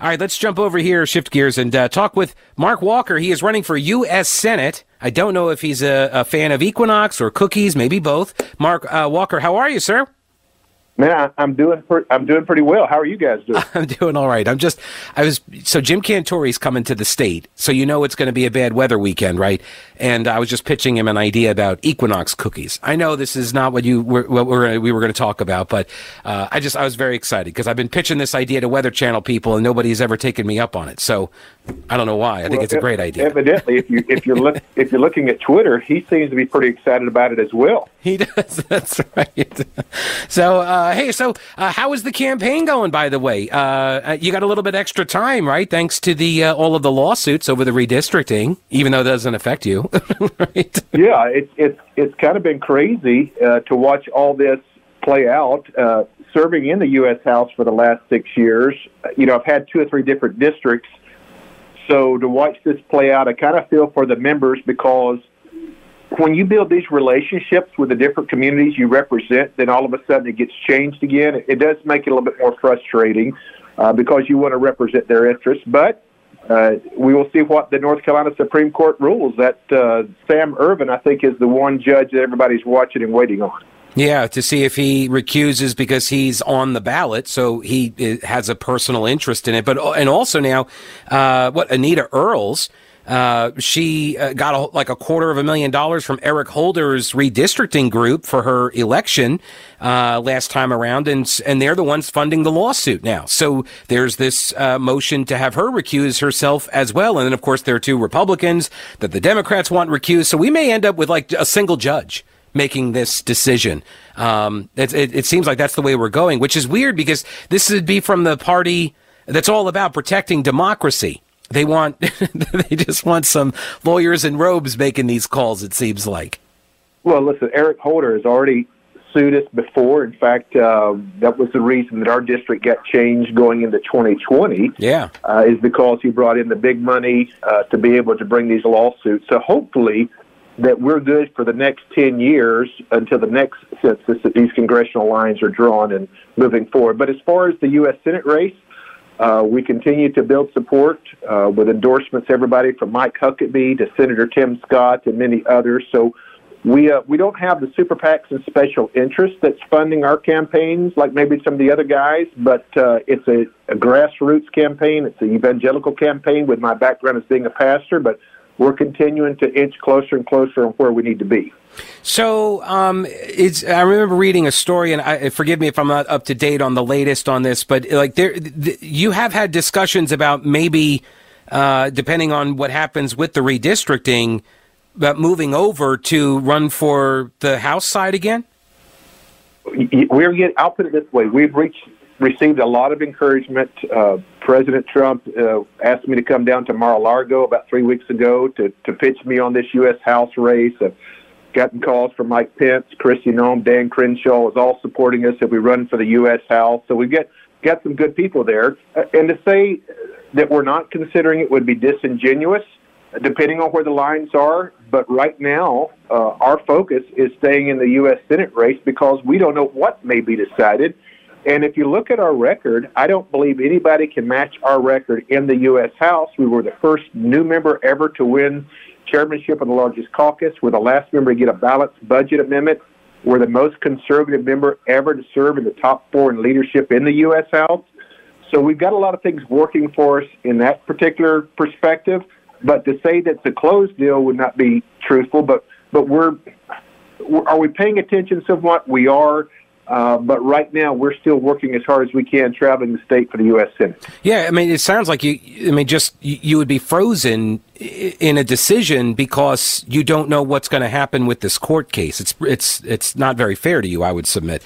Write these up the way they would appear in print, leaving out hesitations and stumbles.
All right, let's jump over here, shift gears, and talk with Mark Walker. He is running for U.S. Senate. I don't know if he's a fan of Equinox or cookies, maybe both. Mark Walker, how are you, sir? Man, I'm doing pretty well. How are you guys doing? I'm doing all right. So Jim Cantori's coming to the state, so you know it's going to be a bad weather weekend, right? And I was just pitching him an idea about Equinox cookies. I know this is not what we were going to talk about, but I was very excited because I've been pitching this idea to Weather Channel people, and nobody's ever taken me up on it. So I don't know why. I think it's a great idea. Evidently, if you're looking at Twitter, he seems to be pretty excited about it as well. He does. That's right. So, how is the campaign going, by the way? You got a little bit extra time, right? Thanks to the all of the lawsuits over the redistricting, even though it doesn't affect you, right? Yeah, it's kind of been crazy to watch all this play out. Serving in the U.S. House for the last 6 years, I've had 2 or 3 different districts. So to watch this play out, I kind of feel for the members because when you build these relationships with the different communities you represent, then all of a sudden it gets changed again. It does make it a little bit more frustrating because you want to represent their interests. But we will see what the North Carolina Supreme Court rules. That Sam Ervin, I think, is the one judge that everybody's watching and waiting on. Yeah, to see if he recuses because he's on the ballot, so he has a personal interest in it. And also now, Anita Earls, she got like $250,000 from Eric Holder's redistricting group for her election last time around, and they're the ones funding the lawsuit now. So there's this motion to have her recuse herself as well, and then of course there are 2 Republicans that the Democrats want recused. So we may end up with like a single judge making this decision. It seems like that's the way we're going, which is weird because this would be from the party that's all about protecting democracy. They just want some lawyers in robes making these calls, it seems like. Well, listen, Eric Holder has already sued us before. In fact, that was the reason that our district got changed going into 2020. Yeah. Is because he brought in the big money to be able to bring these lawsuits. So hopefully that we're good for the next 10 years until the next census that these congressional lines are drawn and moving forward. But as far as the U.S. Senate race, we continue to build support with endorsements, everybody from Mike Huckabee to Senator Tim Scott and many others. So we don't have the super PACs and special interests that's funding our campaigns like maybe some of the other guys, but it's a grassroots campaign. It's an evangelical campaign with my background as being a pastor, but we're continuing to inch closer and closer on where we need to be. So I remember reading a story, and forgive me if I'm not up to date on the latest on this, but like you have had discussions about maybe, depending on what happens with the redistricting, about moving over to run for the House side again? I'll put it this way. We've received a lot of encouragement. President Trump asked me to come down to Mar-a-Lago about 3 weeks ago to pitch me on this U.S. House race. I've gotten calls from Mike Pence, Kristi Noem, Dan Crenshaw is all supporting us if we run for the U.S. House. So we've got some good people there. And to say that we're not considering it would be disingenuous, depending on where the lines are. But right now, our focus is staying in the U.S. Senate race because we don't know what may be decided. And if you look at our record, I don't believe anybody can match our record in the U.S. House. We were the first new member ever to win chairmanship of the largest caucus. We're the last member to get a balanced budget amendment. We're the most conservative member ever to serve in the top 4 in leadership in the U.S. House. So we've got a lot of things working for us in that particular perspective. But to say that it's a closed deal would not be truthful. But are we paying attention somewhat? We are. But right now, we're still working as hard as we can, traveling the state for the U.S. Senate. Yeah, I mean, it sounds like you would be frozen in a decision because you don't know what's going to happen with this court case. It's not very fair to you, I would submit.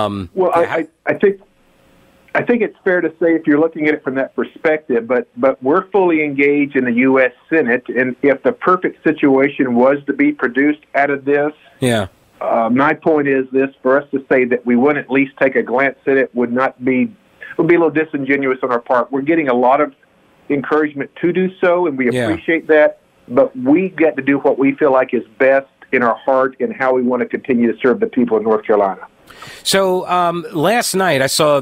I think it's fair to say if you're looking at it from that perspective, but we're fully engaged in the U.S. Senate, and if the perfect situation was to be produced out of this, yeah. My point is this: for us to say that we wouldn't at least take a glance at it would be a little disingenuous on our part. We're getting a lot of encouragement to do so, and we appreciate that. But we get to do what we feel like is best in our heart and how we want to continue to serve the people of North Carolina. So last night I saw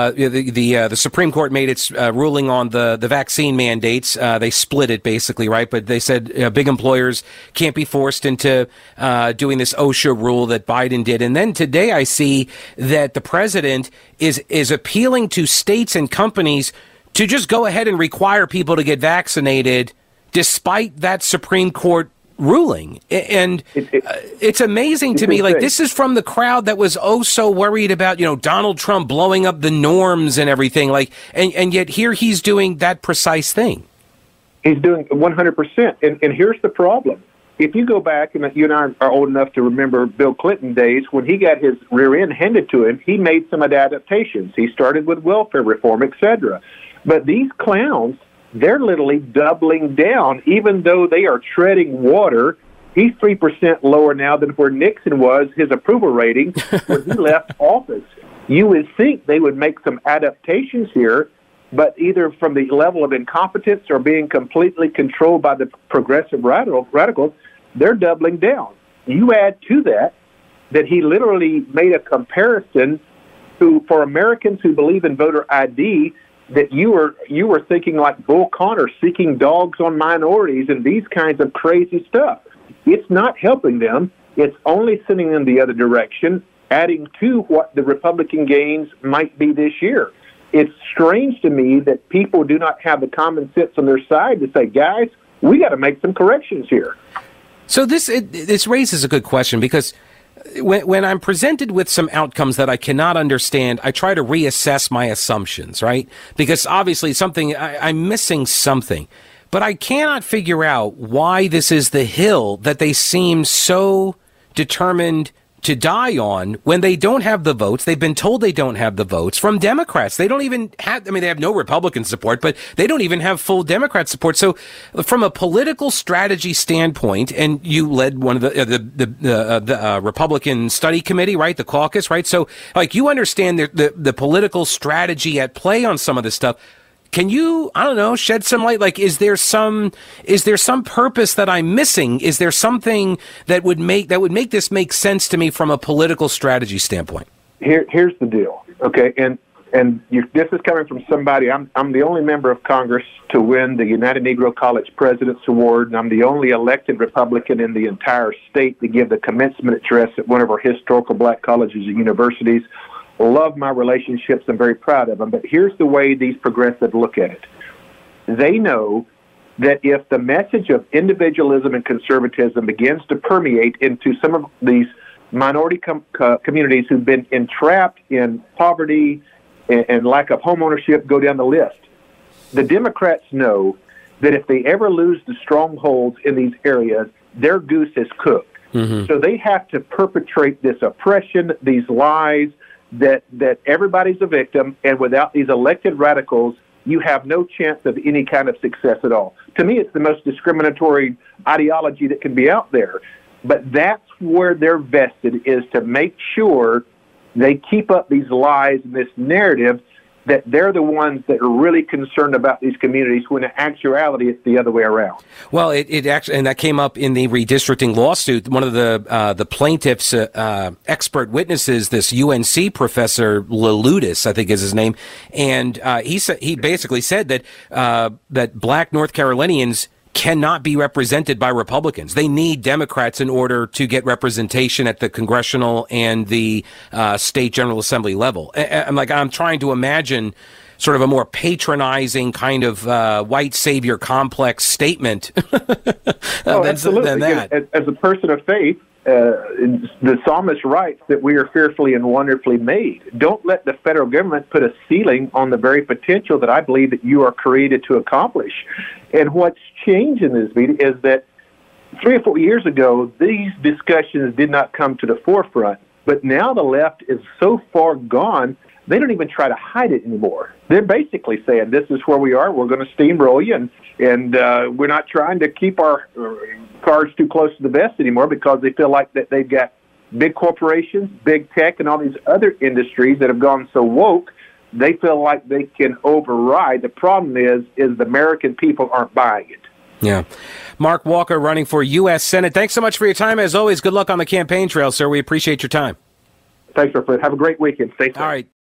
the Supreme Court made its ruling on the vaccine mandates. They split it basically, right? But they said big employers can't be forced into doing this OSHA rule that Biden did. And then today I see that the president is appealing to states and companies to just go ahead and require people to get vaccinated despite that Supreme Court ruling. And it's amazing to me, like, this is from the crowd that was so worried about, Donald Trump blowing up the norms and everything, like, and yet here he's doing that precise thing. He's doing 100%. And here's the problem. If you go back, and you and I are old enough to remember Bill Clinton days, when he got his rear end handed to him, he made some adaptations. He started with welfare reform, etc. But these clowns, they're literally doubling down, even though they are treading water. He's 3% lower now than where Nixon was, his approval rating, when he left office. You would think they would make some adaptations here, but either from the level of incompetence or being completely controlled by the progressive radicals, they're doubling down. You add to that he literally made a comparison for Americans who believe in voter ID, that you were thinking like Bull Connor, seeking dogs on minorities and these kinds of crazy stuff. It's not helping them. It's only sending them the other direction, adding to what the Republican gains might be this year. It's strange to me that people do not have the common sense on their side to say, guys, we got to make some corrections here. So this raises a good question, because when I'm presented with some outcomes that I cannot understand, I try to reassess my assumptions, right? Because obviously I'm missing something, but I cannot figure out why this is the hill that they seem so determined to die on when they don't have the votes. They've been told they don't have the votes from Democrats. They don't even have, they have no Republican support, but they don't even have full Democrat support. So from a political strategy standpoint, and you led one of the Republican study committee, right? The caucus, right? So like, you understand the political strategy at play on some of this stuff. Can you, I don't know, shed some light? Like, is there some purpose that I'm missing? Is there something that would make this make sense to me from a political strategy standpoint? Here's the deal, okay? And this is coming from somebody. I'm the only member of Congress to win the United Negro College President's Award, and I'm the only elected Republican in the entire state to give the commencement address at one of our historical black colleges and universities. Love my relationships. I'm very proud of them. But here's the way these progressives look at it. They know that if the message of individualism and conservatism begins to permeate into some of these minority communities who've been entrapped in poverty and lack of home ownership, go down the list. The Democrats know that if they ever lose the strongholds in these areas, their goose is cooked. Mm-hmm. So they have to perpetrate this oppression, these lies, that everybody's a victim, and without these elected radicals, you have no chance of any kind of success at all. To me, it's the most discriminatory ideology that can be out there. But that's where they're vested, is to make sure they keep up these lies and this narrative that they're the ones that are really concerned about these communities, when in actuality it's the other way around. Well, it actually, and that came up in the redistricting lawsuit. One of the plaintiff's expert witnesses, this UNC professor Laludis, I think is his name, and he basically said that black North Carolinians cannot be represented by Republicans. They need Democrats in order to get representation at the congressional and the state General Assembly level. I'm trying to imagine sort of a more patronizing kind of white savior complex statement than that. As a person of faith, the psalmist writes that we are fearfully and wonderfully made. Don't let the federal government put a ceiling on the very potential that I believe that you are created to accomplish. And what's changed in this meeting is that 3 or 4 years ago, these discussions did not come to the forefront. But now the left is so far gone, they don't even try to hide it anymore. They're basically saying, this is where we are, we're going to steamroll you, and we're not trying to keep our cards too close to the vest anymore, because they feel like that they've got big corporations, big tech, and all these other industries that have gone so woke, they feel like they can override. The problem is the American people aren't buying it. Yeah. Mark Walker running for U.S. Senate. Thanks so much for your time. As always, good luck on the campaign trail, sir. We appreciate your time. Thanks, Fred. Have a great weekend. Stay safe. All right.